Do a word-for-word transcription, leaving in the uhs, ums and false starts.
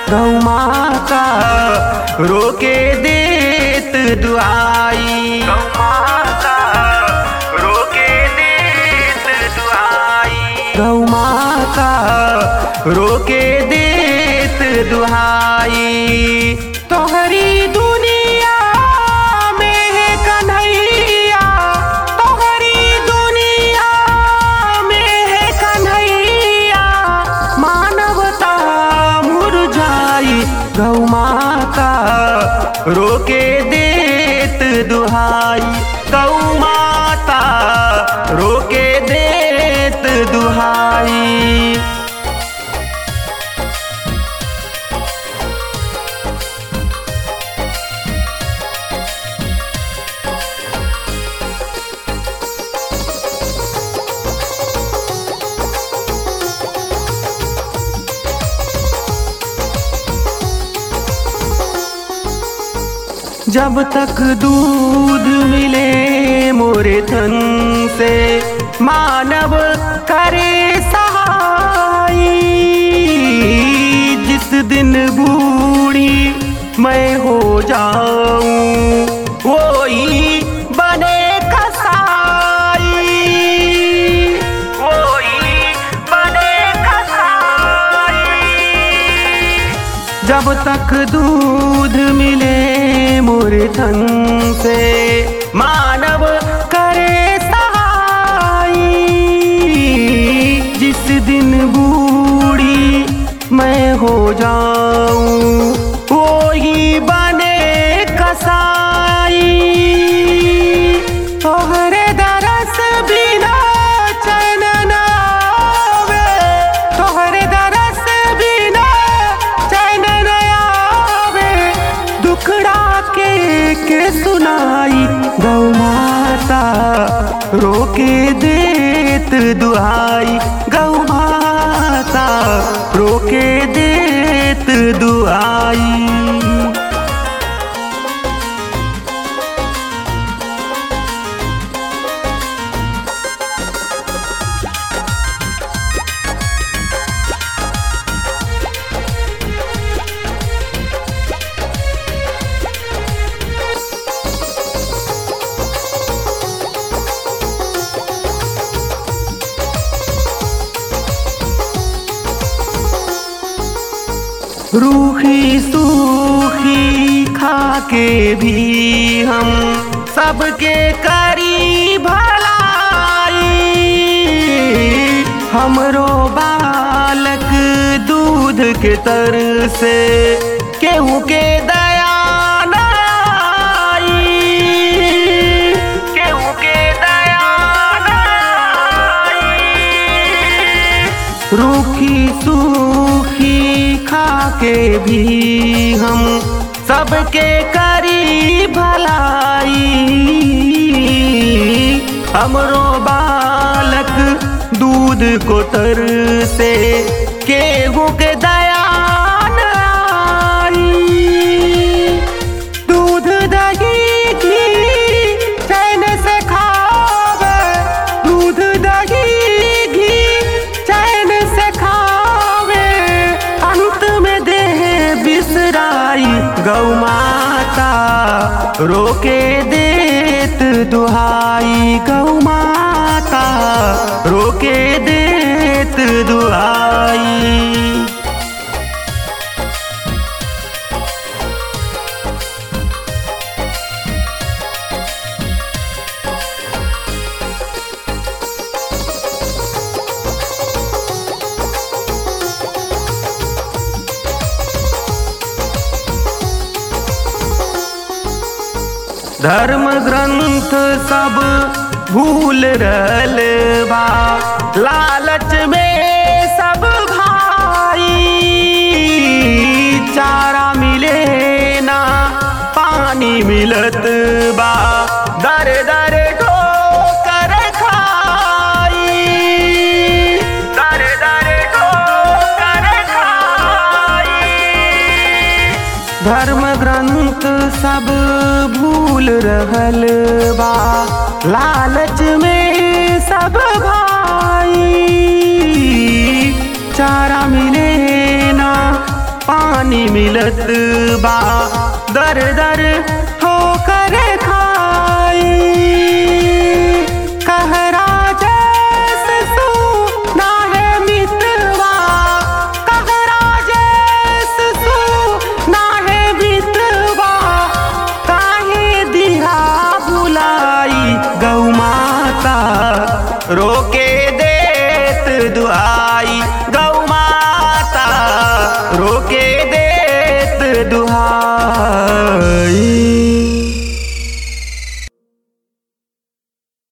गौ माता रोके देत दुआई, गौ माता रोके देत दुआई, गौ माता रोके देत दुहाई। तोहरी दुनिया में है कन्हैया, तोहरी दुनिया में है कन्हैया, मानवता मुरझाई। गौ माता रोके देत दुहाई, गौ माता रोके देत दुहाई। जब तक दूध मिले मोरे थन से, मानव करे सहाई। जिस दिन बूढ़ी मैं हो जाऊं, वही बने कसाई, वही बने कसाई। जब तक दूध मिले मोरे थन से, मानव करे सहाई। जिस दिन बूढ़ी मैं हो जाऊं, वही बने कसाई। तोहरे दरस बिना चैन न आवे, तोहरे दरस बिना चैन न आवे, दुखड़ा के के सुनाई। गौ माता रोके देत दुआई, गौ माता रोके देत दुआई। रूखी सूखी खाके भी हम सबके करी भलाई। हमरो बालक दूध के तर से केहू के दया न आई, केहू के दया न आई। रूखी सूखी खाके भी हम सबके करी भलाई। हमरो बालक दूध को तर से केहू के दया न आई। दूध दही घी चैन से खावे, दूध दही घी चैन से खावे, अंत में देह बिसराई। गौ माता रोके देत दुहाई, गौ माता रोके देत दुहाई। धर्म ग्रंथ सब भूल रहल बा, लालच में सब भाई। चारा मिले ना पानी मिलत बा, दर दर ठोकर खाई, दर दर ठोकर खाई। धर्म ग्रंथ सब भूल रहल बा, लालच में सब भाई। चारा मिले ना पानी मिलत बा दर दर हो कर खाई कहरा जैसे सुना है मितवा कहरा जैसे सुना है मितवा काहे दिहा बुलाई गौ माता रोके